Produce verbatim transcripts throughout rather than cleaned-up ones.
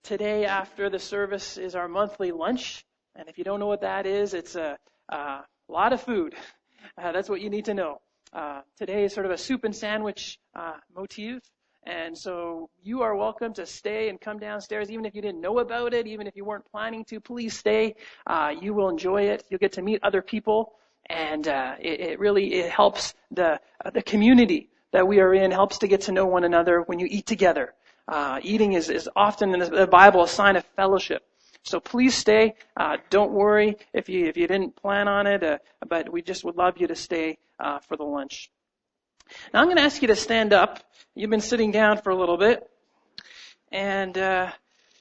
Today, after the service, is our monthly lunch. And if you don't know what that is, it's a, a lot of food. Uh, that's what you need to know. Uh, today is sort of a soup and sandwich uh, motif. And so you are welcome to stay and come downstairs, even if you didn't know about it, even if you weren't planning to. Please stay. Uh, you will enjoy it. You'll get to meet other people. And uh, it, it really it helps the uh, the community that we are in, helps to get to know one another when you eat together. Uh, eating is, is often in the Bible a sign of fellowship. So please stay. Uh, don't worry if you if you didn't plan on it, uh, but we just would love you to stay uh, for the lunch. Now I'm going to ask you to stand up. You've been sitting down for a little bit, and uh,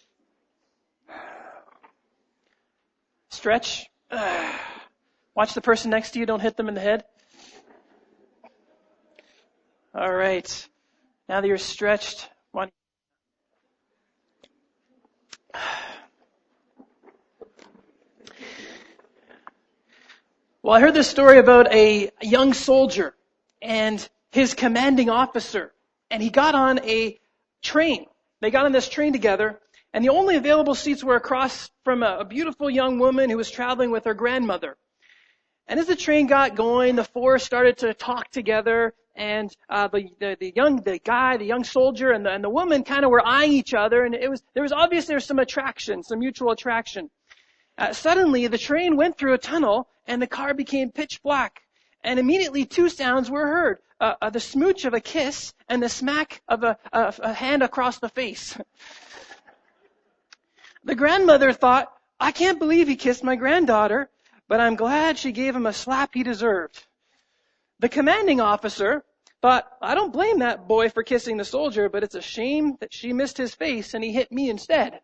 stretch. Uh, watch the person next to you. Don't hit them in the head. All right. Now that you're stretched, one. Well, I heard this story about a young soldier and his commanding officer, and he got on a train. They got on this train together, and the only available seats were across from a, a beautiful young woman who was traveling with her grandmother. And as the train got going, the four started to talk together, and uh, the, the the young the guy, the young soldier, and the and the woman kind of were eyeing each other, and it was there was obviously there was some attraction, some mutual attraction. Uh, suddenly, the train went through a tunnel, and the car became pitch black. And immediately, two sounds were heard: uh, uh, the smooch of a kiss and the smack of a, a, a hand across the face. The grandmother thought, "I can't believe he kissed my granddaughter, but I'm glad she gave him a slap he deserved." The commanding officer thought, "I don't blame that boy for kissing the soldier, but it's a shame that she missed his face and he hit me instead."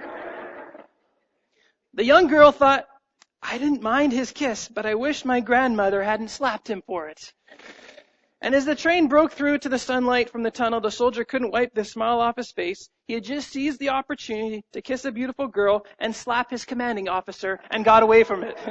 The young girl thought, "I didn't mind his kiss, but I wish my grandmother hadn't slapped him for it." And as the train broke through to the sunlight from the tunnel, the soldier couldn't wipe the smile off his face. He had just seized the opportunity to kiss a beautiful girl and slap his commanding officer and got away from it.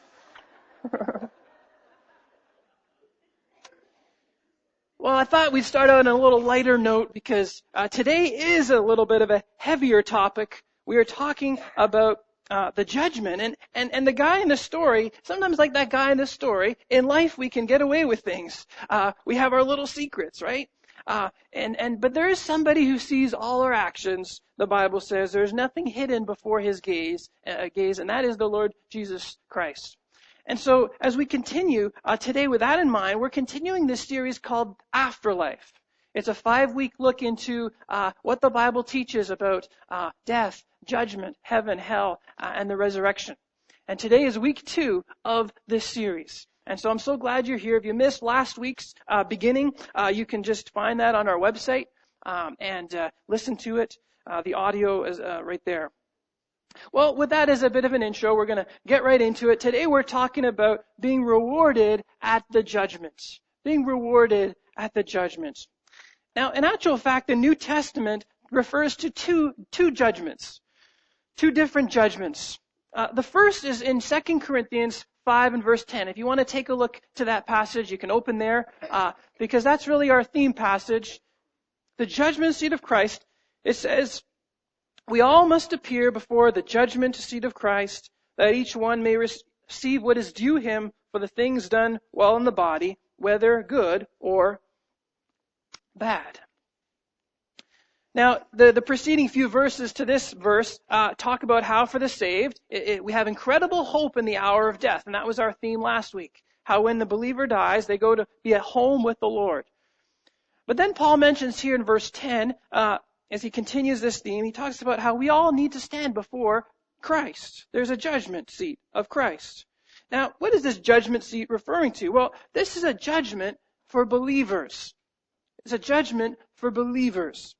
Well, I thought we'd start out on a little lighter note because uh, today is a little bit of a heavier topic. We are talking about Uh, the judgment. And, and, and the guy in the story, sometimes like that guy in the story, in life we can get away with things. Uh, we have our little secrets, right? Uh, and, and, but there is somebody who sees all our actions. The Bible says there's nothing hidden before his gaze, uh, gaze, and that is the Lord Jesus Christ. And so as we continue uh, today with that in mind, we're continuing this series called Afterlife. It's a five-week look into uh, what the Bible teaches about uh, death, judgment, heaven, hell, uh, and the resurrection. And today is week two of this series. And so I'm so glad you're here. If you missed last week's uh, beginning, uh, you can just find that on our website um, and uh, listen to it. Uh, the audio is uh, right there. Well, with that as a bit of an intro, we're going to get right into it. Today we're talking about being rewarded at the judgment. Being rewarded at the judgment. Now, in actual fact, the New Testament refers to two two judgments, two different judgments. Uh, the first is in Second Corinthians five and verse ten. If you want to take a look to that passage, you can open there, uh, because that's really our theme passage. The judgment seat of Christ. It says, "We all must appear before the judgment seat of Christ, that each one may receive what is due him for the things done while in the body, whether good or bad." Now, the, the preceding few verses to this verse uh, talk about how for the saved, it, it, we have incredible hope in the hour of death. And that was our theme last week. How when the believer dies, they go to be at home with the Lord. But then Paul mentions here in verse ten, uh, as he continues this theme, he talks about how we all need to stand before Christ. There's a judgment seat of Christ. Now, what is this judgment seat referring to? Well, this is a judgment for believers. It's a judgment for believers.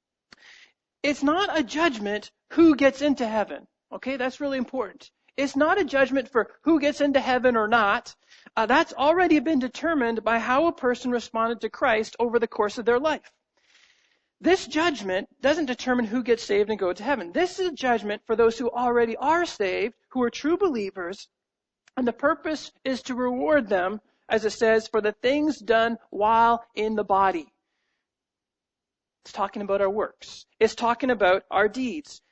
It's not a judgment who gets into heaven. Okay, that's really important. It's not a judgment for who gets into heaven or not. Uh, that's already been determined by how a person responded to Christ over the course of their life. This judgment doesn't determine who gets saved and go to heaven. This is a judgment for those who already are saved, who are true believers, and the purpose is to reward them, as it says, for the things done while in the body. It's talking about our works. It's talking about our deeds.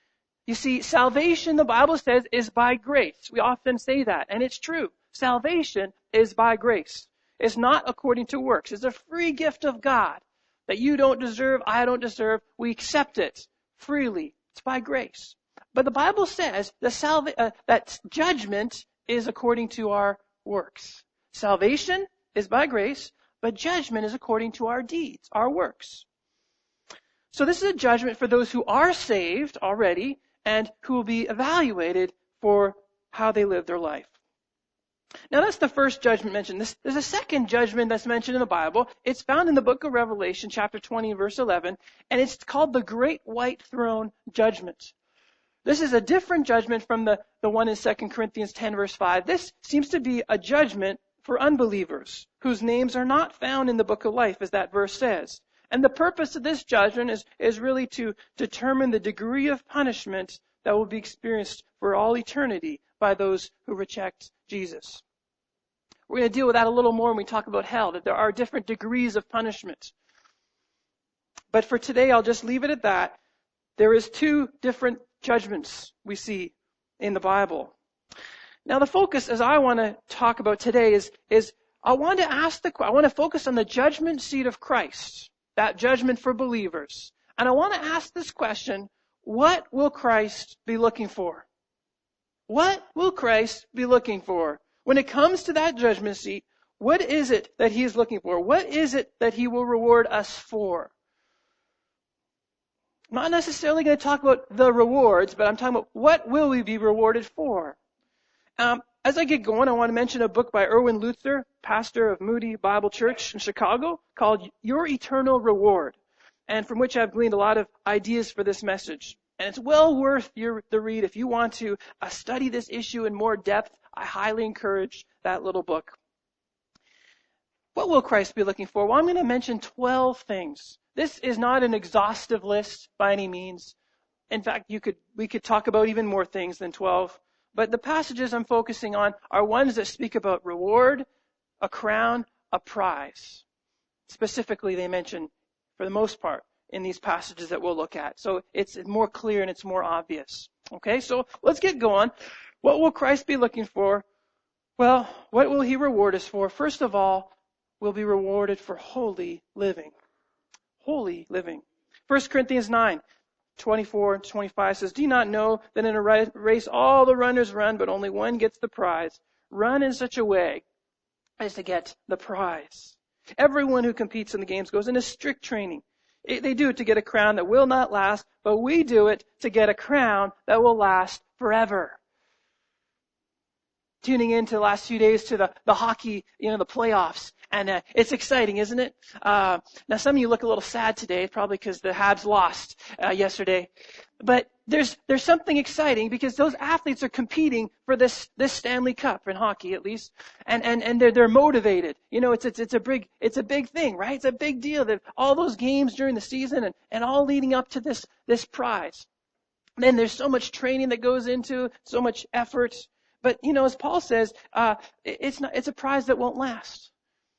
You see, salvation, the Bible says, is by grace. We often say that, and it's true. Salvation is by grace. It's not according to works. It's a free gift of God that you don't deserve, I don't deserve. We accept it freely. It's by grace. But the Bible says the salva- uh, that judgment is according to our works. Salvation is by grace, but judgment is according to our deeds, our works. So this is a judgment for those who are saved already and who will be evaluated for how they live their life. Now that's the first judgment mentioned. This, there's a second judgment that's mentioned in the Bible. It's found in the book of Revelation, chapter twenty, verse eleven, and it's called the Great White Throne Judgment. This is a different judgment from the, the one in Second Corinthians ten, verse five. This seems to be a judgment for unbelievers whose names are not found in the book of life, as that verse says. And the purpose of this judgment is, is really to determine the degree of punishment that will be experienced for all eternity by those who reject Jesus. We're going to deal with that a little more when we talk about hell, that there are different degrees of punishment. But for today, I'll just leave it at that. There is two different judgments we see in the Bible. Now the focus, as I want to talk about today, is, is I want to ask the, I want to focus on the judgment seat of Christ, that judgment for believers. And I want to ask this question, what will Christ be looking for? What will Christ be looking for? When it comes to that judgment seat, what is it that he is looking for? What is it that he will reward us for? I'm not necessarily going to talk about the rewards, but I'm talking about what will we be rewarded for? Um, as I get going, I want to mention a book by Erwin Lutzer, pastor of Moody Bible Church in Chicago, called Your Eternal Reward, and from which I've gleaned a lot of ideas for this message. And it's well worth your, the read. If you want to uh, study this issue in more depth, I highly encourage that little book. What will Christ be looking for? Well, I'm going to mention twelve things. This is not an exhaustive list by any means. In fact, you could we could talk about even more things than twelve. But the passages I'm focusing on are ones that speak about reward, a crown, a prize. Specifically, they mention, for the most part, in these passages that we'll look at. So it's more clear and it's more obvious. Okay, so let's get going. What will Christ be looking for? Well, what will he reward us for? First of all, we'll be rewarded for holy living. Holy living. First Corinthians nine, twenty-four and twenty-five says, do you not know that in a race all the runners run, but only one gets the prize? Run in such a way as to get the prize. Everyone who competes in the games goes into strict training. It, they do it to get a crown that will not last, but we do it to get a crown that will last forever. Tuning into the last few days to the, the hockey, you know, the playoffs. And uh, it's exciting, isn't it? Uh, now, some of you look a little sad today, probably because the Habs lost uh, yesterday. But there's there's something exciting because those athletes are competing for this this Stanley Cup in hockey, at least, and and and they're they're motivated. You know, it's it's it's a big it's a big thing, right? It's a big deal that all those games during the season and and all leading up to this this prize. And then there's so much training that goes into so much effort. But you know, as Paul says, uh, it's not it's a prize that won't last.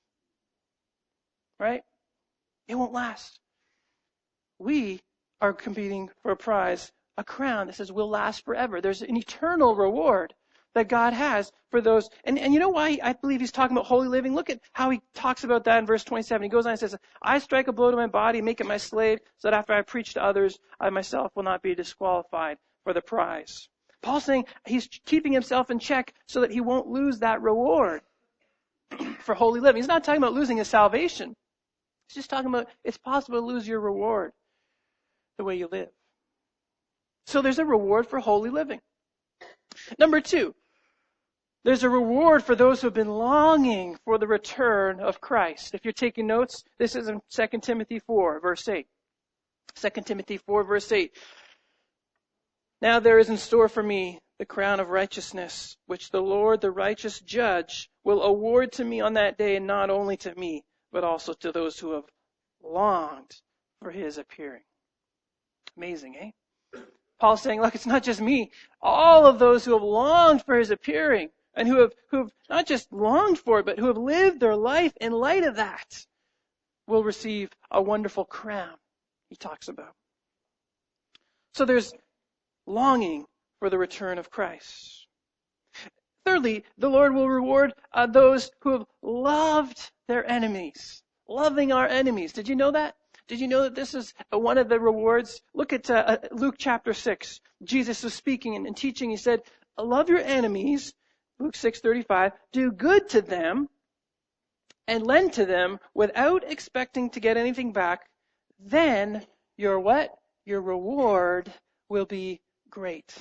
Right? It won't last. We are competing for a prize, a crown that says will last forever. There's an eternal reward that God has for those. And, and you know why I believe he's talking about holy living? Look at how he talks about that in verse twenty-seven. He goes on and says, I strike a blow to my body, make it my slave, so that after I preach to others, I myself will not be disqualified for the prize. Paul's saying he's keeping himself in check so that he won't lose that reward for holy living. He's not talking about losing his salvation. He's just talking about it's possible to lose your reward the way you live. So there's a reward for holy living. Number two, there's a reward for those who have been longing for the return of Christ. If you're taking notes, this is in Second Timothy four, verse eight. Second Timothy four, verse eight. Now there is in store for me the crown of righteousness, which the Lord, the righteous judge, will award to me on that day, and not only to me, but also to those who have longed for his appearing. Amazing, eh? Paul's saying, look, it's not just me. All of those who have longed for his appearing and who have, who have not just longed for it, but who have lived their life in light of that will receive a wonderful crown he talks about. So there's longing for the return of Christ. Thirdly, the Lord will reward uh, those who have loved their enemies. Loving our enemies. Did you know that? Did you know that this is one of the rewards? Look at uh, Luke chapter six. Jesus was speaking and, and teaching. He said, love your enemies, Luke six thirty-five, do good to them and lend to them without expecting to get anything back. Then your what? Your reward will be great.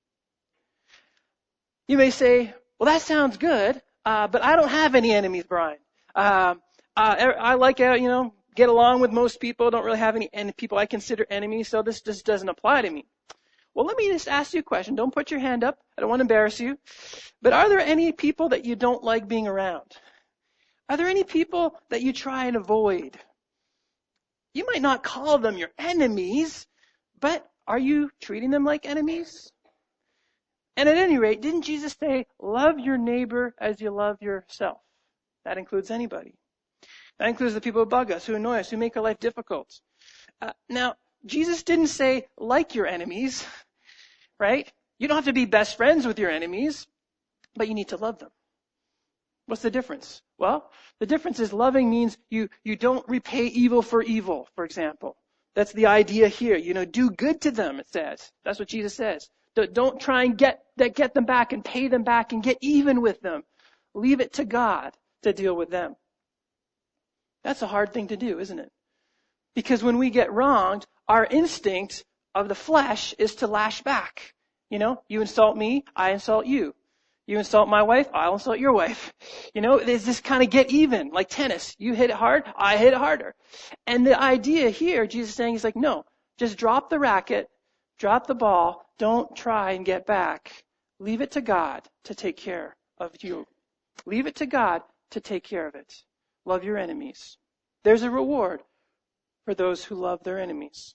You may say, well, that sounds good, uh, but I don't have any enemies, Brian. Uh, uh, I like, uh, you know, get along with most people. Don't really have any en- people I consider enemies, so this just doesn't apply to me. Well, let me just ask you a question. Don't put your hand up. I don't want to embarrass you. But are there any people that you don't like being around? Are there any people that you try and avoid? You might not call them your enemies, but are you treating them like enemies? And at any rate, didn't Jesus say, love your neighbor as you love yourself? That includes anybody. That includes the people who bug us, who annoy us, who make our life difficult. Uh, now, Jesus didn't say, like your enemies, right? You don't have to be best friends with your enemies, but you need to love them. What's the difference? Well, the difference is loving means you, you don't repay evil for evil, for example. That's the idea here. You know, do good to them, it says. That's what Jesus says. Don't try and get, get them back and pay them back and get even with them. Leave it to God to deal with them. That's a hard thing to do, isn't it? Because when we get wronged, our instinct of the flesh is to lash back. You know, you insult me, I insult you. You insult my wife, I'll insult your wife. You know, there's this kind of get even, like tennis. You hit it hard, I hit it harder. And the idea here, Jesus is saying, he's like, no, just drop the racket, drop the ball, don't try and get back. Leave it to God to take care of you. Leave it to God to take care of it. Love your enemies. There's a reward for those who love their enemies.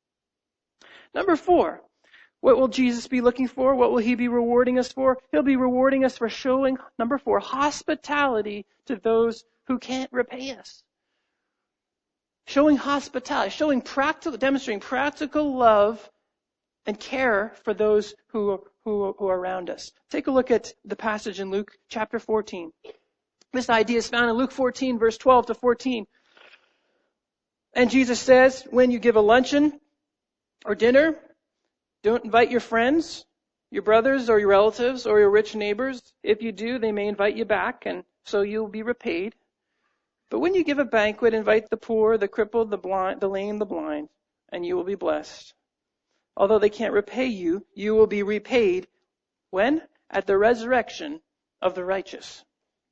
Number four, what will Jesus be looking for? What will he be rewarding us for? He'll be rewarding us for showing, number four, hospitality to those who can't repay us. Showing hospitality, showing practical, demonstrating practical love and care for those who, who, who are around us. Take a look at the passage in Luke chapter fourteen. This idea is found in Luke fourteen, verse twelve to fourteen. And Jesus says, when you give a luncheon or dinner, don't invite your friends, your brothers or your relatives or your rich neighbors. If you do, they may invite you back, and so you'll be repaid. But when you give a banquet, invite the poor, the crippled, the blind, the lame, the blind, and you will be blessed. Although they can't repay you, you will be repaid. When? At the resurrection of the righteous.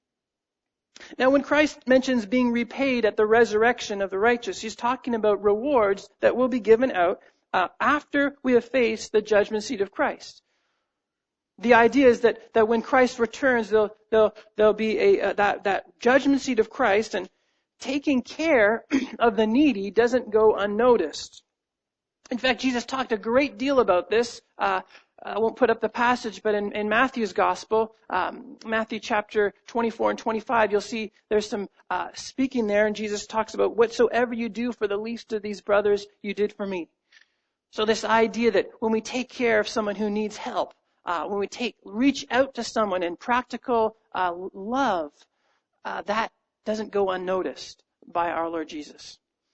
Now, when Christ mentions being repaid at the resurrection of the righteous, he's talking about rewards that will be given out uh, after we have faced the judgment seat of Christ. The idea is that, that when Christ returns, there'll, there'll, there'll be a, uh, that, that judgment seat of Christ, and taking care of the needy doesn't go unnoticed. In fact, Jesus talked a great deal about this. Uh, I won't put up the passage, but in, in Matthew's gospel, um, Matthew chapter twenty-four and twenty-five, you'll see there's some uh, speaking there, and Jesus talks about whatsoever you do for the least of these brothers, you did for me. So this idea that when we take care of someone who needs help, uh, when we take reach out to someone in practical uh, love, uh, that doesn't go unnoticed by our Lord Jesus.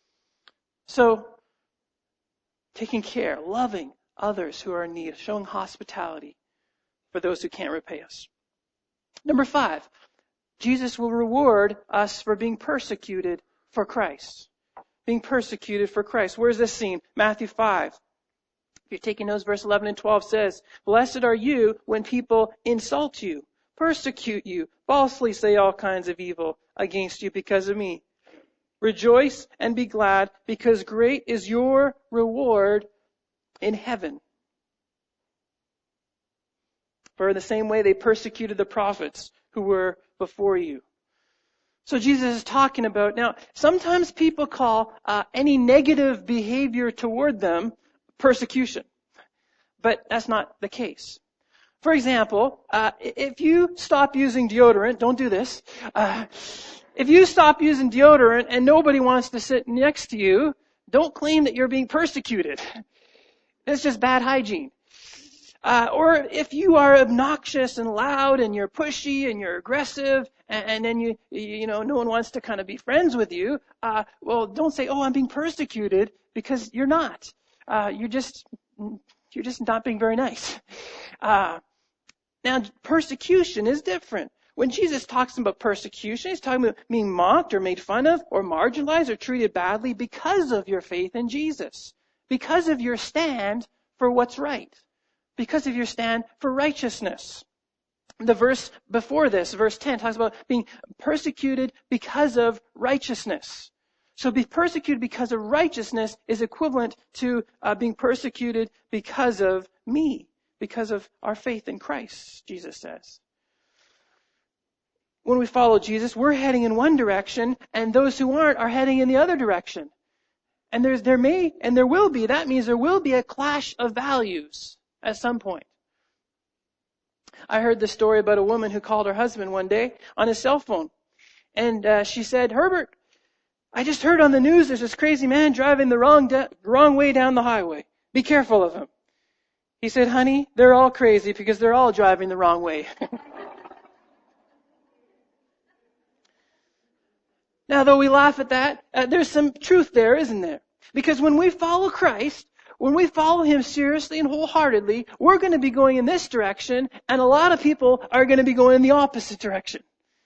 So, taking care, loving others who are in need, showing hospitality for those who can't repay us. Number five, Jesus will reward us for being persecuted for Christ. Being persecuted for Christ. Where's this seen? Matthew five. If you're taking notes, verse eleven and twelve says, blessed are you when people insult you, persecute you, falsely say all kinds of evil against you because of me. Rejoice and be glad, because great is your reward in heaven. For in the same way they persecuted the prophets who were before you. So Jesus is talking about, now, sometimes people call uh, any negative behavior toward them persecution. But that's not the case. For example, uh, if you stop using deodorant, don't do this. Uh, if you stop using deodorant and nobody wants to sit next to you, don't claim that you're being persecuted. It's just bad hygiene. Uh, or if you are obnoxious and loud and you're pushy and you're aggressive and, and then you, you know, no one wants to kind of be friends with you, uh, well, don't say, oh, I'm being persecuted, because you're not. Uh, you're just, you're just not being very nice. Uh, now, persecution is different. When Jesus talks about persecution, he's talking about being mocked or made fun of or marginalized or treated badly because of your faith in Jesus, because of your stand for what's right, because of your stand for righteousness. The verse before this, verse ten, talks about being persecuted because of righteousness. So be persecuted because of righteousness is equivalent to uh, being persecuted because of me, because of our faith in Christ, Jesus says. When we follow Jesus, we're heading in one direction, and those who aren't are heading in the other direction. And there's, there may, and there will be, that means there will be a clash of values at some point. I heard the story about a woman who called her husband one day on his cell phone. And uh, she said, Herbert, I just heard on the news there's this crazy man driving the wrong de- wrong way down the highway. Be careful of him. He said, honey, they're all crazy because they're all driving the wrong way. Now, though we laugh at that, uh, there's some truth there, isn't there? Because when we follow Christ, when we follow Him seriously and wholeheartedly, we're going to be going in this direction, and a lot of people are going to be going in the opposite direction.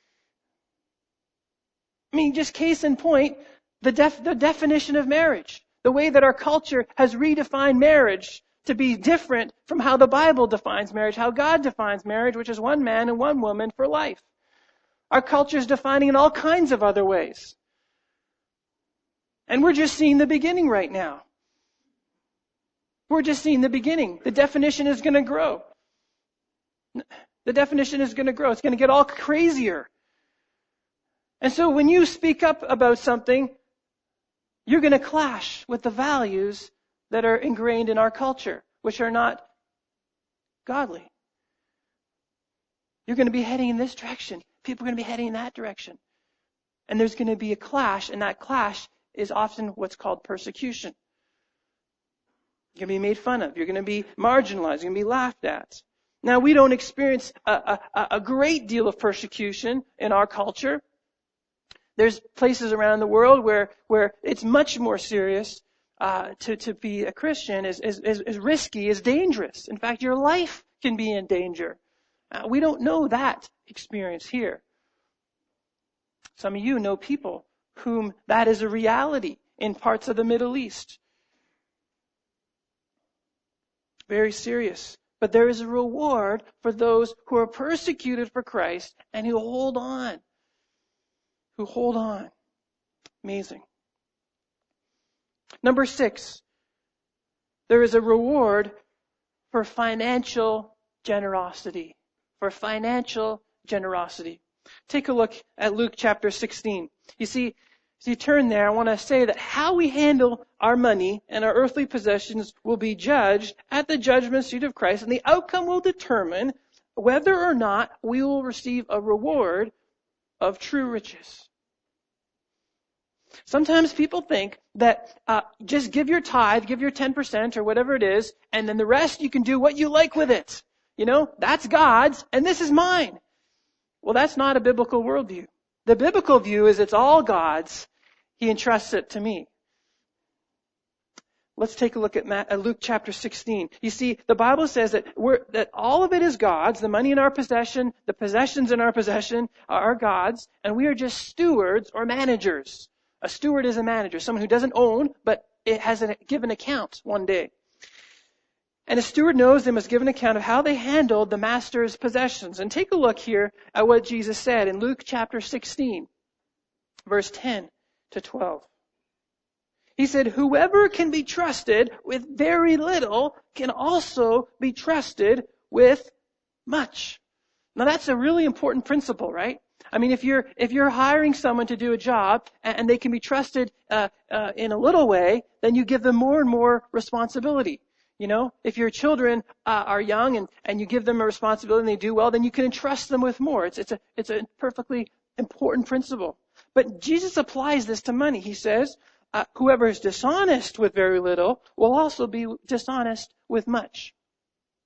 I mean, just case in point, the, def- the definition of marriage, the way that our culture has redefined marriage to be different from how the Bible defines marriage, how God defines marriage, which is one man and one woman for life. Our culture is defining in all kinds of other ways. And we're just seeing the beginning right now. We're just seeing the beginning. The definition is going to grow. The definition is going to grow. It's going to get all crazier. And so when you speak up about something, you're going to clash with the values that are ingrained in our culture, which are not godly. You're going to be heading in this direction. People are going to be heading in that direction. And there's going to be a clash, and that clash is often what's called persecution. You're going to be made fun of. You're going to be marginalized. You're going to be laughed at. Now, we don't experience a, a, a great deal of persecution in our culture. There's places around the world where, where it's much more serious. Uh, to, to be a Christian is, is, is, is risky, is dangerous. In fact, your life can be in danger. Uh, we don't know that experience here. Some of you know people whom that is a reality in parts of the Middle East. Very serious. But there is a reward for those who are persecuted for Christ and who hold on. Who hold on. Amazing. Number six, there is a reward for financial generosity. For financial generosity. Take a look at Luke chapter sixteen. You see, as you turn there, I want to say that how we handle our money and our earthly possessions will be judged at the judgment seat of Christ, and the outcome will determine whether or not we will receive a reward of true riches. Sometimes people think that uh, just give your tithe, give your ten percent or whatever it is, and then the rest you can do what you like with it. You know, that's God's, and this is mine. Well, that's not a biblical worldview. The biblical view is it's all God's. He entrusts it to me. Let's take a look at, Matt, at Luke chapter sixteen. You see, the Bible says that we're, that all of it is God's. The money in our possession, the possessions in our possession are God's, and we are just stewards or managers. A steward is a manager, someone who doesn't own, but it has a given account one day. And a steward knows they must give an account of how they handled the master's possessions. And take a look here at what Jesus said in Luke chapter sixteen, verse ten to twelve. He said, whoever can be trusted with very little can also be trusted with much. Now that's a really important principle, right? I mean, if you're if you're hiring someone to do a job and, and they can be trusted uh, uh, in a little way, then you give them more and more responsibility. You know, if your children uh, are young and, and you give them a responsibility and they do well, then you can entrust them with more. It's it's a it's a perfectly important principle. But Jesus applies this to money. He says, uh, whoever is dishonest with very little will also be dishonest with much.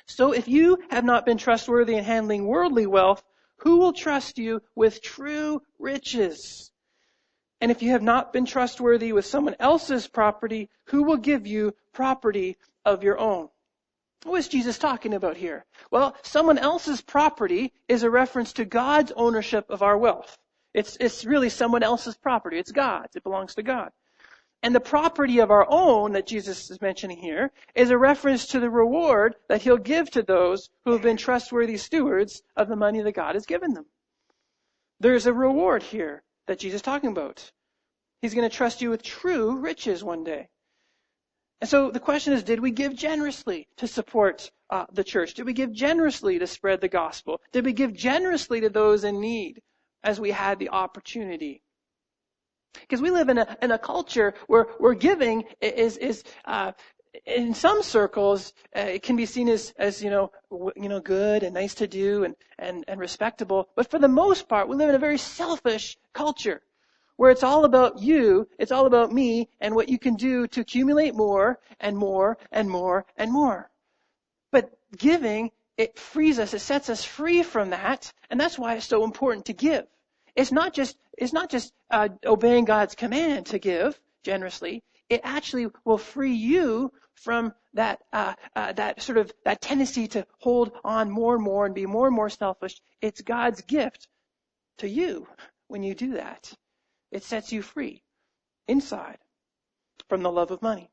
So if you have not been trustworthy in handling worldly wealth, who will trust you with true riches? And if you have not been trustworthy with someone else's property, who will give you property of your own? What is Jesus talking about here? Well, someone else's property is a reference to God's ownership of our wealth. It's, it's really someone else's property. It's God's. It belongs to God. And the property of our own that Jesus is mentioning here is a reference to the reward that he'll give to those who have been trustworthy stewards of the money that God has given them. There's a reward here that Jesus is talking about. He's going to trust you with true riches one day. And so the question is, did we give generously to support uh, the church? Did we give generously to spread the gospel? Did we give generously to those in need as we had the opportunity? Because we live in a in a culture where where giving is is uh, in some circles uh, it can be seen as as you know w- you know good and nice to do and and and respectable. But for the most part, we live in a very selfish culture where it's all about you, it's all about me, and what you can do to accumulate more and more and more and more. But giving, it frees us, it sets us free from that, and that's why it's so important to give. It's not just it's not just uh, obeying God's command to give generously. It actually will free you from that uh, uh, that sort of that tendency to hold on more and more and be more and more selfish. It's God's gift to you when you do that. It sets you free inside from the love of money.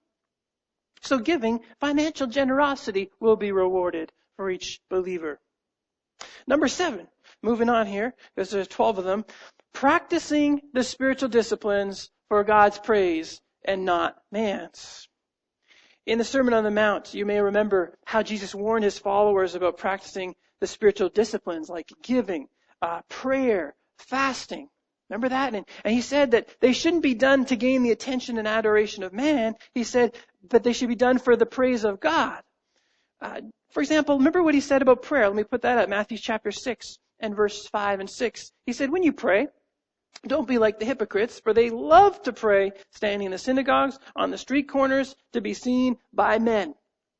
So giving, financial generosity will be rewarded for each believer. Number seven, moving on here, because there's twelve of them, practicing the spiritual disciplines for God's praise and not man's. In the Sermon on the Mount, you may remember how Jesus warned his followers about practicing the spiritual disciplines like giving, uh, prayer, fasting. Remember that? And, and he said that they shouldn't be done to gain the attention and adoration of man. He said that they should be done for the praise of God. Uh, for example, remember what he said about prayer. Let me put that up. Matthew chapter six and verse five and six. He said, when you pray, don't be like the hypocrites, for they love to pray standing in the synagogues, on the street corners, to be seen by men.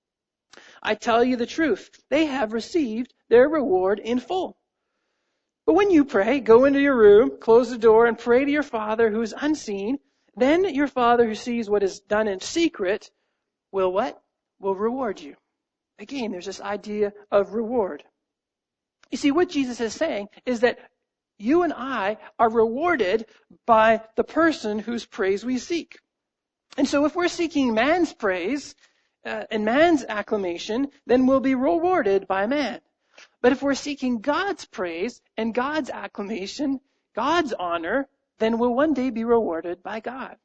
I tell you the truth, they have received their reward in full. But when you pray, go into your room, close the door, and pray to your Father who is unseen. Then your Father who sees what is done in secret will what? Will reward you. Again, there's this idea of reward. You see, what Jesus is saying is that you and I are rewarded by the person whose praise we seek. And so if we're seeking man's praise uh, and man's acclamation, then we'll be rewarded by man. But if we're seeking God's praise and God's acclamation, God's honor, then we'll one day be rewarded by God.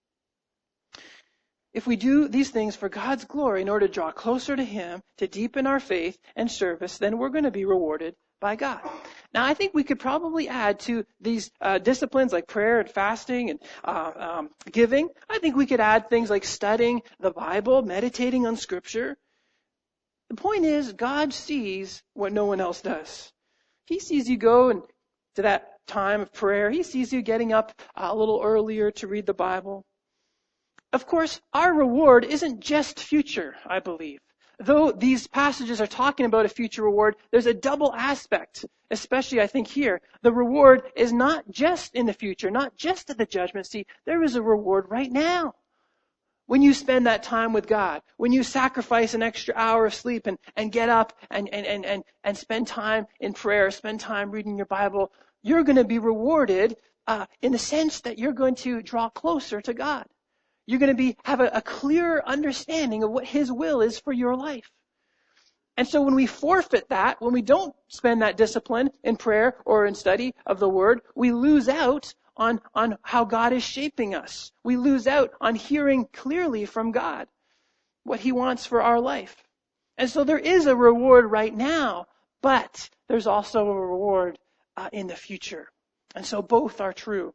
If we do these things for God's glory in order to draw closer to Him, to deepen our faith and service, then we're going to be rewarded by God. Now, I think we could probably add to these uh, disciplines like prayer and fasting and uh, um, giving, I think we could add things like studying the Bible, meditating on Scripture. The point is, God sees what no one else does. He sees you go and to that time of prayer. He sees you getting up a little earlier to read the Bible. Of course, our reward isn't just future, I believe. Though these passages are talking about a future reward, there's a double aspect, especially I think here. The reward is not just in the future, not just at the judgment seat. There is a reward right now. When you spend that time with God, when you sacrifice an extra hour of sleep and, and get up and, and, and, and, and spend time in prayer, spend time reading your Bible, you're going to be rewarded uh, in the sense that you're going to draw closer to God. You're going to be have a, a clearer understanding of what His will is for your life. And so when we forfeit that, when we don't spend that discipline in prayer or in study of the Word, we lose out on, on how God is shaping us. We lose out on hearing clearly from God what He wants for our life. And so there is a reward right now, but there's also a reward uh, in the future. And so both are true.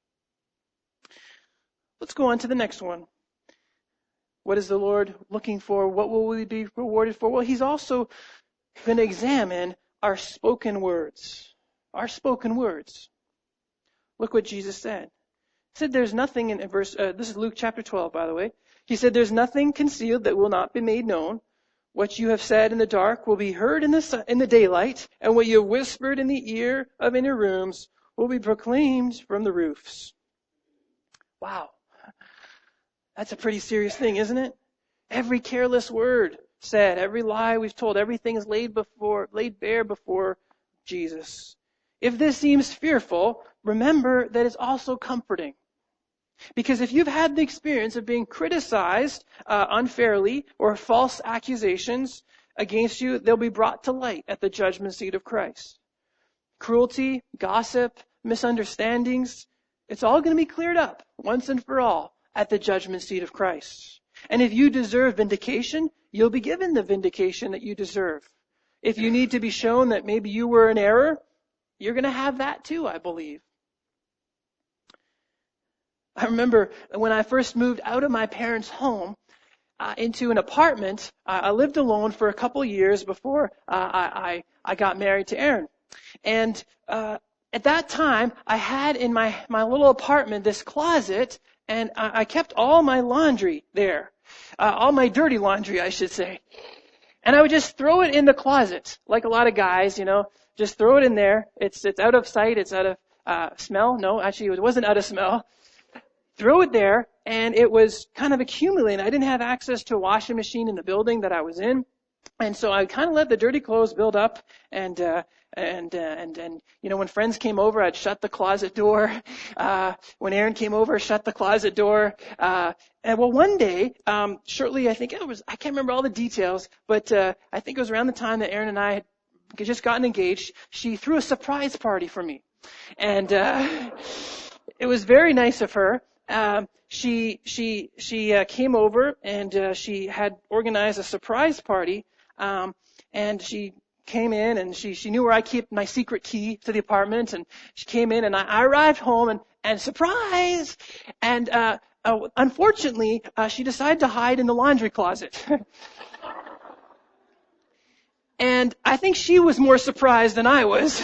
Let's go on to the next one. What is the Lord looking for? What will we be rewarded for? Well, He's also going to examine our spoken words. Our spoken words. Look what Jesus said. He said there's nothing in verse, uh, this is Luke chapter twelve, by the way. He said there's nothing concealed that will not be made known, What you have said in the dark will be heard in the sun, in the daylight, and what you have whispered in the ear of inner rooms will be proclaimed from the roofs. Wow. That's a pretty serious thing, isn't it? Every careless word said, every lie we've told, everything is laid before, laid bare before Jesus. If this seems fearful, remember that it's also comforting. Because if you've had the experience of being criticized uh, unfairly or false accusations against you, they'll be brought to light at the judgment seat of Christ. Cruelty, gossip, misunderstandings, it's all going to be cleared up once and for all at the judgment seat of Christ. And if you deserve vindication, you'll be given the vindication that you deserve. If you need to be shown that maybe you were in error, you're going to have that too, I believe. I remember when I first moved out of my parents' home uh, into an apartment, uh, I lived alone for a couple years before uh, I, I, I got married to Erin. And uh, at that time, I had in my, my little apartment this closet, and I, I kept all my laundry there. Uh, all my dirty laundry, I should say. And I would just throw it in the closet, like a lot of guys, you know, just throw it in there. It's it's out of sight, it's out of uh, smell. No, actually, it wasn't out of smell. Throw it there, and it was kind of accumulating. I didn't have access to a washing machine in the building that I was in, and so I kind of let the dirty clothes build up. And uh, and uh, and and you know, when friends came over, I'd shut the closet door. Uh, when Erin came over, shut the closet door. Uh, and well, one day, um, shortly, I think it was, I can't remember all the details, but uh, I think it was around the time that Erin and I had just gotten engaged. She threw a surprise party for me, and uh, it was very nice of her. Um, she she she uh, came over and uh, she had organized a surprise party, um, and she came in and she she knew where I keep my secret key to the apartment, and she came in and I, I arrived home and and surprise, and uh, uh unfortunately uh, she decided to hide in the laundry closet. And I think she was more surprised than I was.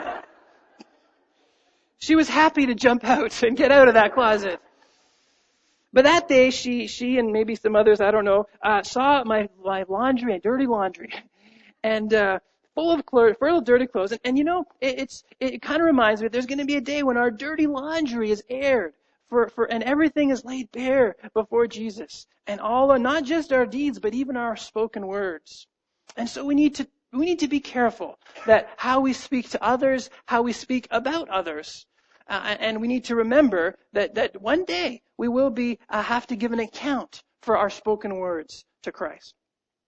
She was happy to jump out and get out of that closet. But that day, she, she and maybe some others, I don't know, uh, saw my, my laundry and dirty laundry, and uh, full of clothes, full of dirty clothes. And, and you know, it, it's it kind of reminds me that there's going to be a day when our dirty laundry is aired, for for and everything is laid bare before Jesus, and all, not just our deeds, but even our spoken words. And so we need to we need to be careful that how we speak to others, how we speak about others. Uh, and we need to remember that, that one day we will be uh, have to give an account for our spoken words to Christ.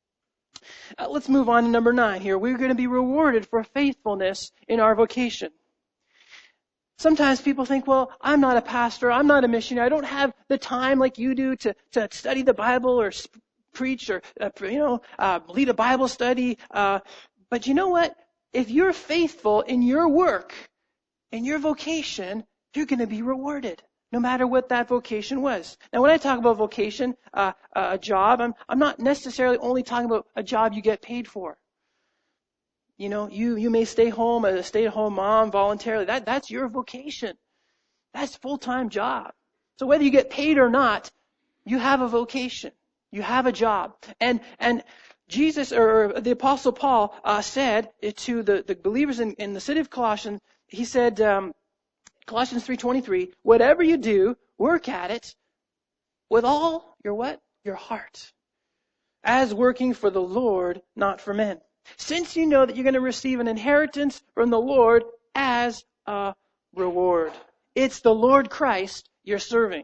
Uh, let's move on to number nine here. We're going to be rewarded for faithfulness in our vocation. Sometimes people think, well, I'm not a pastor, I'm not a missionary, I don't have the time like you do to, to study the Bible or sp- preach or, uh, you know, uh, lead a Bible study. Uh, but you know what? If you're faithful in your work, in your vocation, you're going to be rewarded, no matter what that vocation was. Now, when I talk about vocation, uh, a job, I'm, I'm not necessarily only talking about a job you get paid for. You know, you, you may stay home as a stay-at-home mom voluntarily. That, that's your vocation. That's a full-time job. So whether you get paid or not, you have a vocation. You have a job. And, and Jesus, or the Apostle Paul, uh, said to the, the believers in, in the city of Colossians, he said, um, Colossians three twenty-three, whatever you do, work at it with all your what? Your heart. As working for the Lord, not for men. Since you know that you're going to receive an inheritance from the Lord as a reward. It's the Lord Christ you're serving.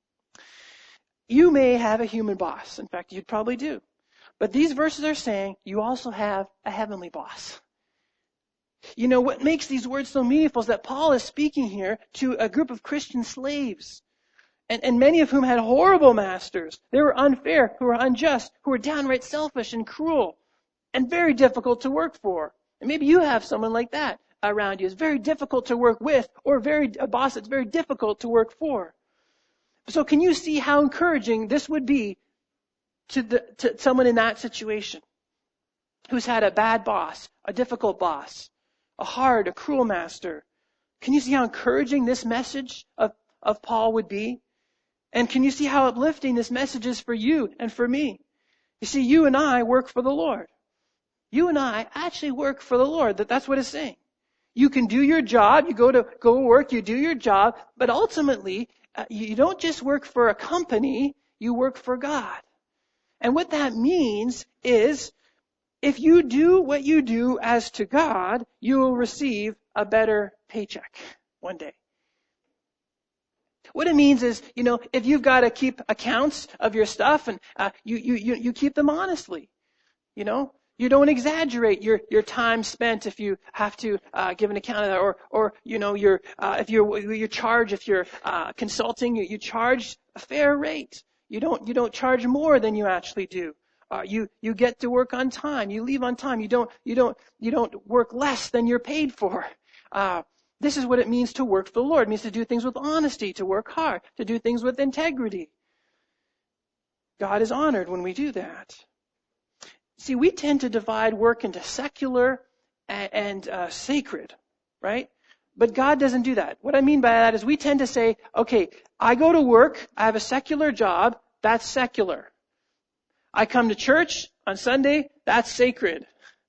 You may have a human boss. In fact, you'd probably do. But these verses are saying you also have a heavenly boss. You know, what makes these words so meaningful is that Paul is speaking here to a group of Christian slaves, and, and many of whom had horrible masters. They were unfair, who were unjust, who were downright selfish and cruel, and very difficult to work for. And maybe you have someone like that around you. It's very difficult to work with, or very a boss that's very difficult to work for. So can you see how encouraging this would be to, the, to someone in that situation who's had a bad boss, a difficult boss, a hard, a cruel master? Can you see how encouraging this message of, of Paul would be? And can you see how uplifting this message is for you and for me? You see, you and I work for the Lord. You and I actually work for the Lord. That That's what it's saying. You can do your job. You go to go work. You do your job. But ultimately, uh, you don't just work for a company. You work for God. And what that means is, if you do what you do as to God, you will receive a better paycheck one day. What it means is, you know, if you've got to keep accounts of your stuff and uh, you, you, you, you keep them honestly, you know, you don't exaggerate your, your time spent if you have to uh, give an account of that, or, or you know, your, uh, if you're, you charge, if you're uh, consulting, you, you charge a fair rate. You don't, you don't charge more than you actually do. Uh, you, you get to work on time. You leave on time. You don't, you don't, you don't work less than you're paid for. Uh, This is what it means to work for the Lord. It means to do things with honesty, to work hard, to do things with integrity. God is honored when we do that. See, we tend to divide work into secular and, and uh, sacred, right? But God doesn't do that. What I mean by that is we tend to say, okay, I go to work, I have a secular job, that's secular. I come to church on Sunday, that's sacred.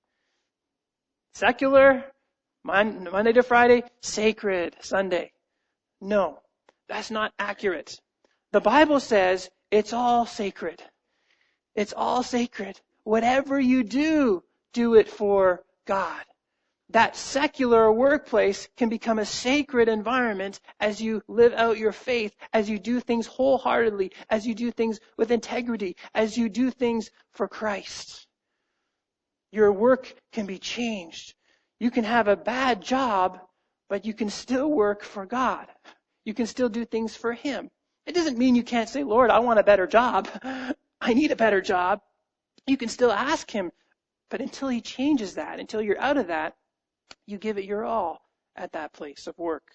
Secular, Monday to Friday, sacred Sunday. No, that's not accurate. The Bible says it's all sacred. It's all sacred. Whatever you do, do it for God. That secular workplace can become a sacred environment as you live out your faith, as you do things wholeheartedly, as you do things with integrity, as you do things for Christ. Your work can be changed. You can have a bad job, but you can still work for God. You can still do things for Him. It doesn't mean you can't say, Lord, I want a better job. I need a better job. You can still ask Him, but until He changes that, until you're out of that, you give it your all at that place of work.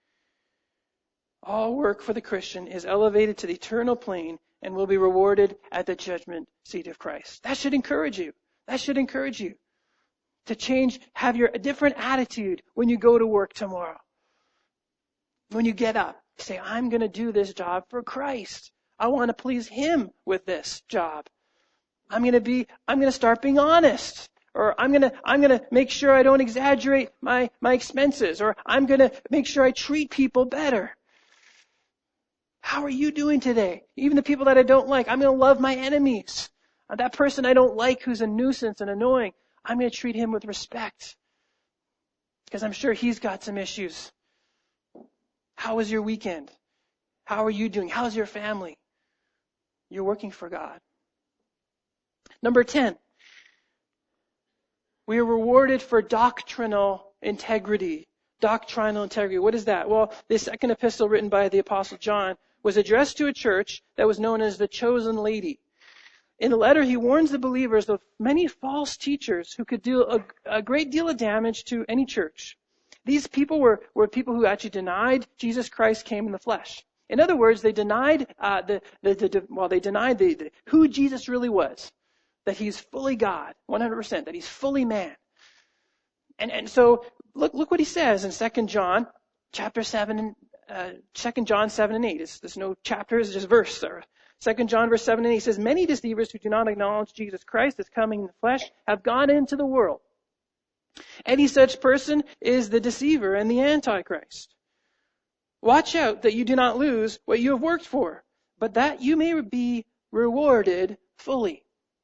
All work for the Christian is elevated to the eternal plane and will be rewarded at the judgment seat of Christ. That should encourage you. That should encourage you to change, have your a different attitude when you go to work tomorrow. When you get up, say, I'm going to do this job for Christ. I want to please Him with this job. I'm going to be, I'm going to start being honest. Or I'm going to, I'm going to make sure I don't exaggerate my, my expenses. Or I'm going to make sure I treat people better. How are you doing today? Even the people that I don't like, I'm going to love my enemies. That person I don't like who's a nuisance and annoying, I'm going to treat him with respect. Because I'm sure he's got some issues. How was your weekend? How are you doing? How's your family? You're working for God. Number ten. We are rewarded for doctrinal integrity. Doctrinal integrity. What is that? Well, the second epistle written by the Apostle John was addressed to a church that was known as the Chosen Lady. In the letter, he warns the believers of many false teachers who could do a, a great deal of damage to any church. These people were, were people who actually denied Jesus Christ came in the flesh. In other words, they denied uh, the, the, the well, they denied the, the, who Jesus really was. That He's fully God, one hundred percent. That He's fully man. And and so look look what he says in Second John chapter seven and uh, Second John seven and eight. It's, there's no chapters, it's just verse. Second John verse seven and eight says, many deceivers who do not acknowledge Jesus Christ as coming in the flesh have gone into the world. Any such person is the deceiver and the Antichrist. Watch out that you do not lose what you have worked for, but that you may be rewarded fully.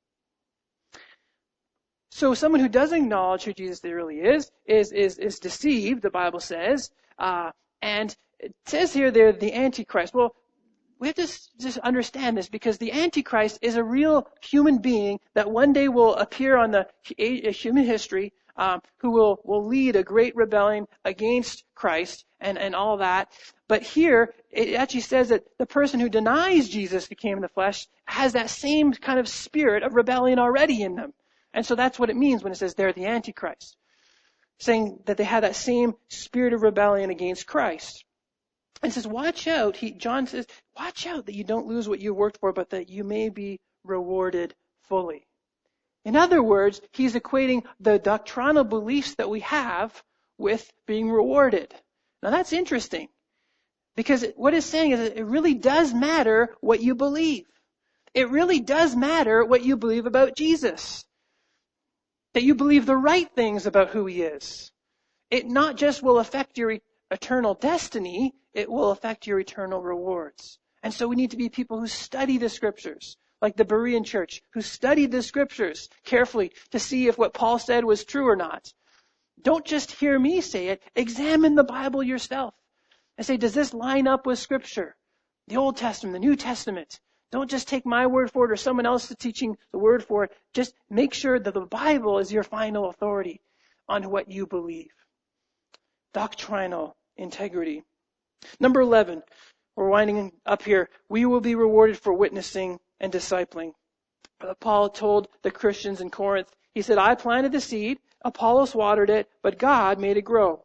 So someone who doesn't acknowledge who Jesus really is, is, is, is deceived, the Bible says. Uh, and it says here they're the Antichrist. Well, we have to just understand this because the Antichrist is a real human being that one day will appear on the human history, um, who will, will lead a great rebellion against Christ and, and all that. But here, it actually says that the person who denies Jesus who came in the flesh has that same kind of spirit of rebellion already in them. And so that's what it means when it says they're the Antichrist. Saying that they have that same spirit of rebellion against Christ. And it says, watch out. He, John says, watch out that you don't lose what you worked for, but that you may be rewarded fully. In other words, he's equating the doctrinal beliefs that we have with being rewarded. Now that's interesting. Because what it's saying is that it really does matter what you believe. It really does matter what you believe about Jesus. That you believe the right things about who he is. It not just will affect your eternal destiny, it will affect your eternal rewards. And so we need to be people who study the scriptures, like the Berean church, who studied the scriptures carefully to see if what Paul said was true or not. Don't just hear me say it. Examine the Bible yourself and say, does this line up with scripture? The Old Testament, the New Testament. Don't just take my word for it or someone else's teaching the word for it. Just make sure that the Bible is your final authority on what you believe. Doctrinal integrity. Number eleven, we're winding up here. We will be rewarded for witnessing and discipling. Uh, Paul told the Christians in Corinth, he said, I planted the seed, Apollos watered it, but God made it grow.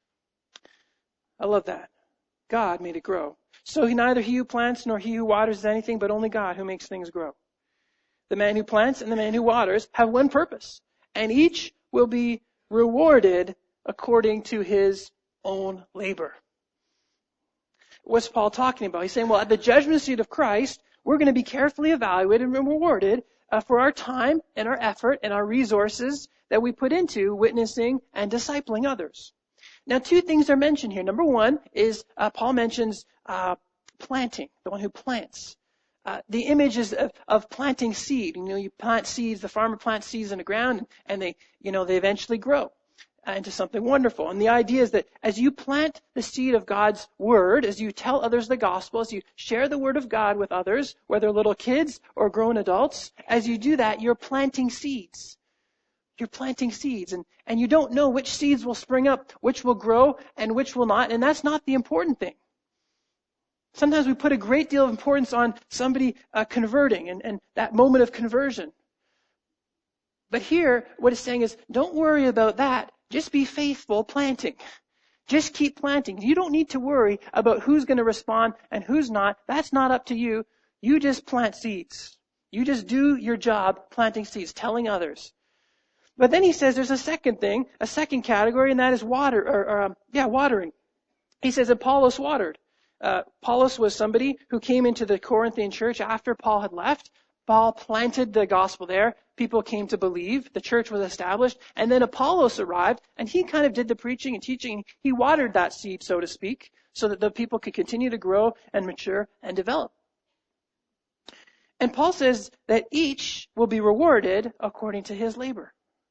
I love that. God made it grow. So neither he who plants nor he who waters is anything, but only God who makes things grow. The man who plants and the man who waters have one purpose, and each will be rewarded according to his own labor. What's Paul talking about? He's saying, well, at the judgment seat of Christ, we're going to be carefully evaluated and rewarded uh, for our time and our effort and our resources that we put into witnessing and discipling others. Now, two things are mentioned here. Number one is uh, Paul mentions uh, planting, the one who plants. Uh, the image is of, of planting seed. You know, you plant seeds, the farmer plants seeds in the ground, and they, you know, they eventually grow into something wonderful. And the idea is that as you plant the seed of God's word, as you tell others the gospel, as you share the word of God with others, whether little kids or grown adults, as you do that, you're planting seeds. You're planting seeds, and, and you don't know which seeds will spring up, which will grow, and which will not, and that's not the important thing. Sometimes we put a great deal of importance on somebody uh, converting and, and that moment of conversion. But here, what it's saying is, don't worry about that. Just be faithful planting. Just keep planting. You don't need to worry about who's going to respond and who's not. That's not up to you. You just plant seeds. You just do your job planting seeds, telling others. But then he says there's a second thing, a second category, and that is water, or, or um, yeah, watering. He says Apollos watered. Uh, Apollos was somebody who came into the Corinthian church after Paul had left. Paul planted the gospel there. People came to believe. The church was established. And then Apollos arrived, and he kind of did the preaching and teaching. He watered that seed, so to speak, so that the people could continue to grow and mature and develop. And Paul says that each will be rewarded according to his labor.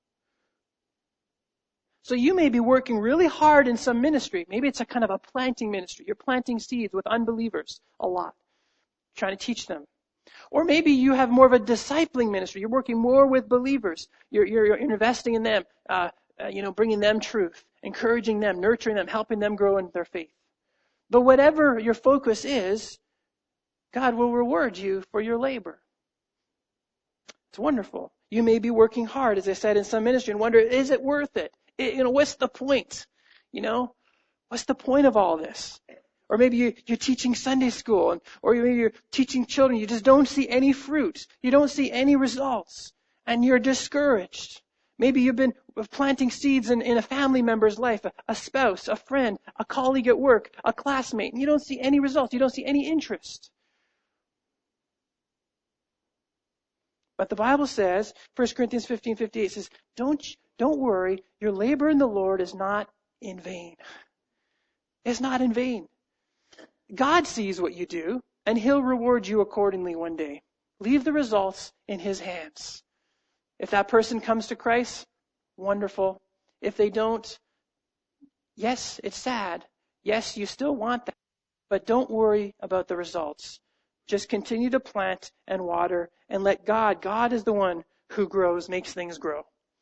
So you may be working really hard in some ministry. Maybe it's a kind of a planting ministry. You're planting seeds with unbelievers a lot, trying to teach them. Or maybe you have more of a discipling ministry. You're working more with believers. You're, you're, you're investing in them, uh, uh, you know, bringing them truth, encouraging them, nurturing them, helping them grow in their faith. But whatever your focus is, God will reward you for your labor. It's wonderful. You may be working hard, as I said, in some ministry and wonder, is it worth it? it you know, what's the point? You know, what's the point of all this? Or maybe you, you're teaching Sunday school, and, or maybe you're teaching children. You just don't see any fruit. You don't see any results, and you're discouraged. Maybe you've been planting seeds in, in a family member's life, a, a spouse, a friend, a colleague at work, a classmate, and you don't see any results. You don't see any interest. But the Bible says, First Corinthians fifteen fifty-eight says, don't, don't worry, your labor in the Lord is not in vain. It's not in vain. God sees what you do, and He'll reward you accordingly one day. Leave the results in His hands. If that person comes to Christ, wonderful. If they don't, yes, it's sad. Yes, you still want that. But don't worry about the results. Just continue to plant and water and let God, God is the one who grows, makes things grow.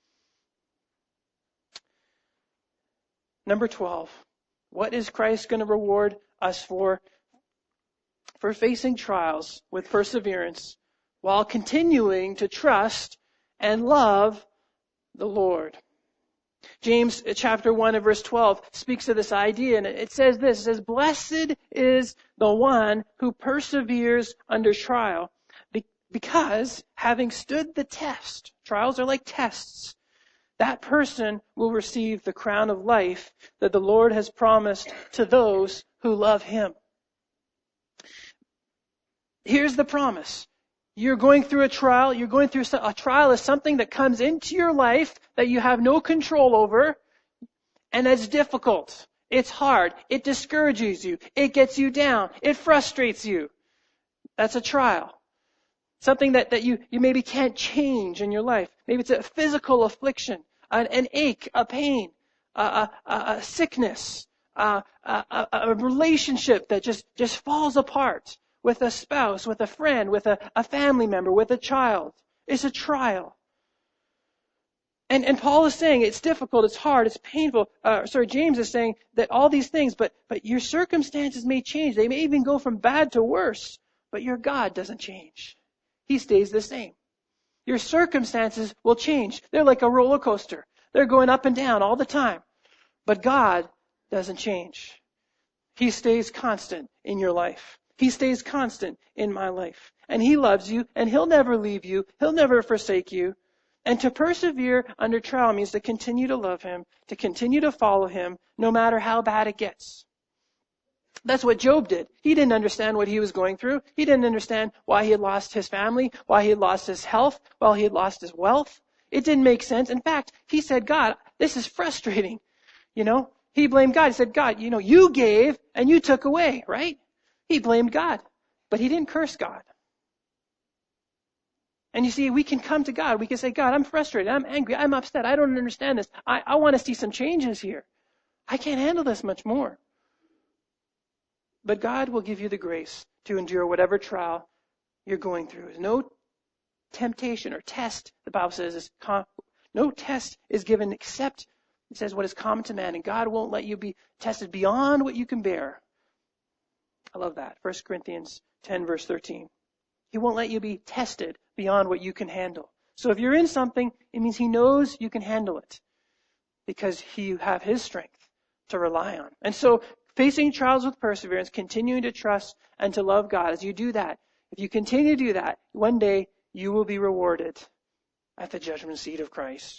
Number twelve. What is Christ going to reward us for? For facing trials with perseverance while continuing to trust and love the Lord. James chapter one and verse twelve speaks of this idea, and it says this, it says, blessed is the one who perseveres under trial, because having stood the test, trials are like tests, that person will receive the crown of life that the Lord has promised to those who love Him. Here's the promise. You're going through a trial. You're going through a trial is something that comes into your life that you have no control over, and that's difficult. It's hard. It discourages you. It gets you down. It frustrates you. That's a trial. Something that, that you, you maybe can't change in your life. Maybe it's a physical affliction, an, an ache, a pain, a, a, a sickness, a, a, a relationship that just, just falls apart with a spouse, with a friend, with a, a family member, with a child. It's a trial. And, and Paul is saying it's difficult, it's hard, it's painful. Uh, sorry, James is saying that all these things, but, but your circumstances may change. They may even go from bad to worse, but your God doesn't change. He stays the same. Your circumstances will change. They're like a roller coaster. They're going up and down all the time. But God doesn't change. He stays constant in your life. He stays constant in my life. And He loves you, and He'll never leave you. He'll never forsake you. And to persevere under trial means to continue to love Him, to continue to follow Him, no matter how bad it gets. That's what Job did. He didn't understand what he was going through. He didn't understand why he had lost his family, why he had lost his health, why he had lost his wealth. It didn't make sense. In fact, he said, God, this is frustrating. You know, he blamed God. He said, God, you know, you gave and you took away, right? He blamed God, but he didn't curse God. And you see, we can come to God. We can say, God, I'm frustrated. I'm angry. I'm upset. I don't understand this. I, I want to see some changes here. I can't handle this much more. But God will give you the grace to endure whatever trial you're going through. No temptation or test, the Bible says, is com- no test is given except, it says, what is common to man. And God won't let you be tested beyond what you can bear. I love that. First Corinthians ten, verse thirteen. He won't let you be tested beyond what you can handle. So if you're in something, it means He knows you can handle it because you have His strength to rely on. And so facing trials with perseverance, continuing to trust and to love God, as you do that, if you continue to do that, one day you will be rewarded at the judgment seat of Christ.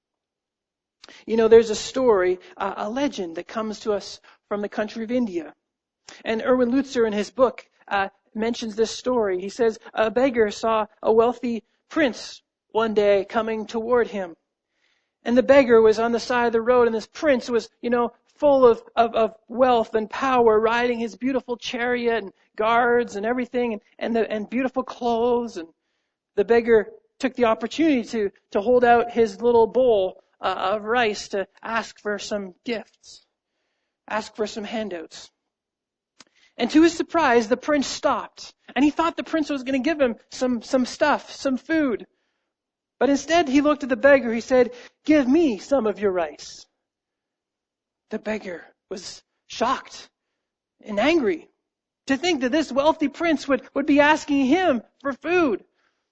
You know, there's a story, uh, a legend that comes to us from the country of India. And Erwin Lutzer in his book uh, mentions this story. He says a beggar saw a wealthy prince one day coming toward him. And the beggar was on the side of the road, and this prince was, you know, full of, of, of wealth and power, riding his beautiful chariot and guards and everything, and, and, the, and beautiful clothes. And the beggar took the opportunity to, to hold out his little bowl uh, of rice to ask for some gifts, ask for some handouts. And to his surprise, the prince stopped. And he thought the prince was going to give him some, some stuff, some food. But instead, he looked at the beggar. He said, "Give me some of your rice." The beggar was shocked and angry to think that this wealthy prince would, would be asking him for food.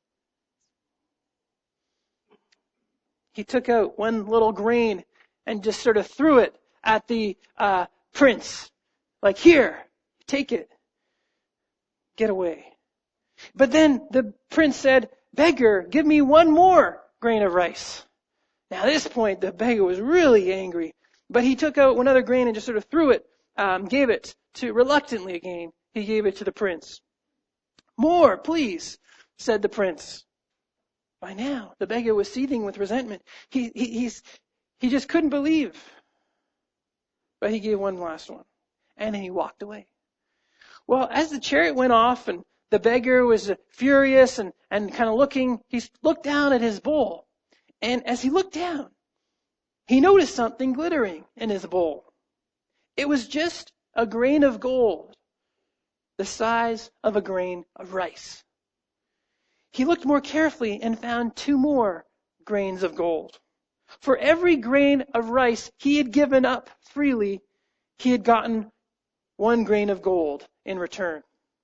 He took out one little grain and just sort of threw it at the uh, prince. Like, "Here, take it. Get away." But then the prince said, "Beggar, give me one more grain of rice." Now at this point, the beggar was really angry. But he took out one other grain and just sort of threw it, um, gave it to, reluctantly again, he gave it to the prince. "More, please," said the prince. By now, the beggar was seething with resentment. He, he, he's, he just couldn't believe. But he gave one last one. And then he walked away. Well, as the chariot went off and the beggar was furious and, and kind of looking, he looked down at his bowl. And as he looked down, he noticed something glittering in his bowl. It was just a grain of gold, the size of a grain of rice. He looked more carefully and found two more grains of gold. For every grain of rice he had given up freely, he had gotten one grain of gold in return.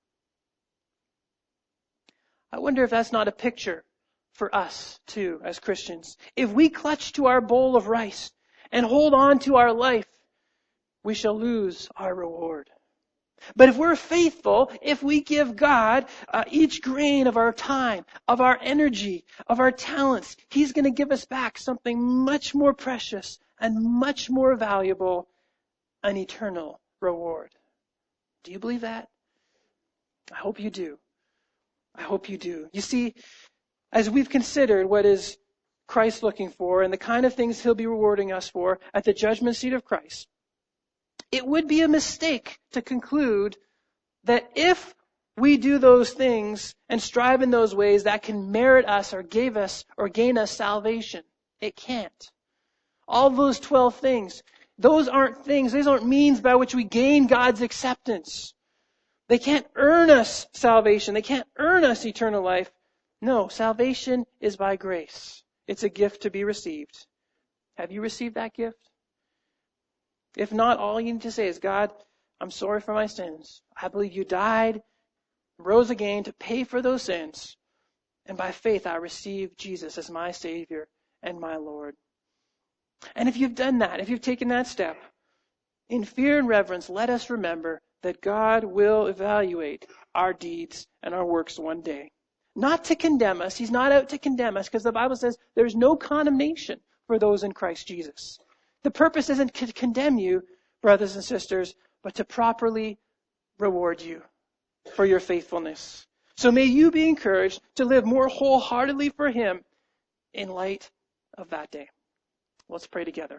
I wonder if that's not a picture for us too as Christians. If we clutch to our bowl of rice and hold on to our life, we shall lose our reward. But if we're faithful, if we give God uh, each grain of our time, of our energy, of our talents, He's going to give us back something much more precious and much more valuable, an eternal reward. Do you believe that? I hope you do. I hope you do. You see, as we've considered what is Christ looking for and the kind of things he'll be rewarding us for at the judgment seat of Christ, it would be a mistake to conclude that if we do those things and strive in those ways, that can merit us or give us or gain us salvation. It can't. All those twelve things, those aren't things, those aren't means by which we gain God's acceptance. They can't earn us salvation. They can't earn us eternal life. No, salvation is by grace. It's a gift to be received. Have you received that gift? If not, all you need to say is, God, I'm sorry for my sins. I believe you died, rose again to pay for those sins. And by faith, I receive Jesus as my Savior and my Lord. And if you've done that, if you've taken that step, in fear and reverence, let us remember that God will evaluate our deeds and our works one day. Not to condemn us. He's not out to condemn us, because the Bible says there's no condemnation for those in Christ Jesus. The purpose isn't to condemn you, brothers and sisters, but to properly reward you for your faithfulness. So may you be encouraged to live more wholeheartedly for Him in light of that day. Let's pray together.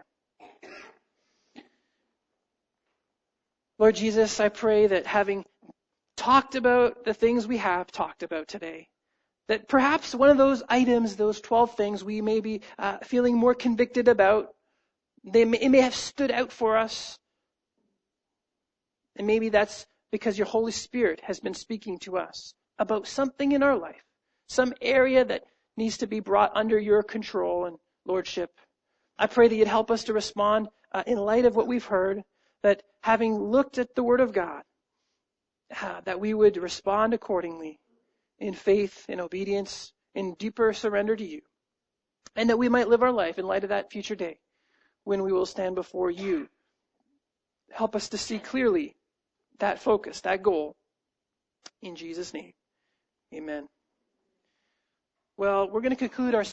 Lord Jesus, I pray that having talked about the things we have talked about today, that perhaps one of those items, those twelve things we may be uh, feeling more convicted about, they may, it may have stood out for us. And maybe that's because your Holy Spirit has been speaking to us about something in our life, some area that needs to be brought under your control and lordship. I pray that you'd help us to respond uh, in light of what we've heard, that having looked at the Word of God, uh, that we would respond accordingly in faith, in obedience, in deeper surrender to you, and that we might live our life in light of that future day when we will stand before you. Help us to see clearly that focus, that goal. In Jesus' name, amen. Well, we're going to conclude our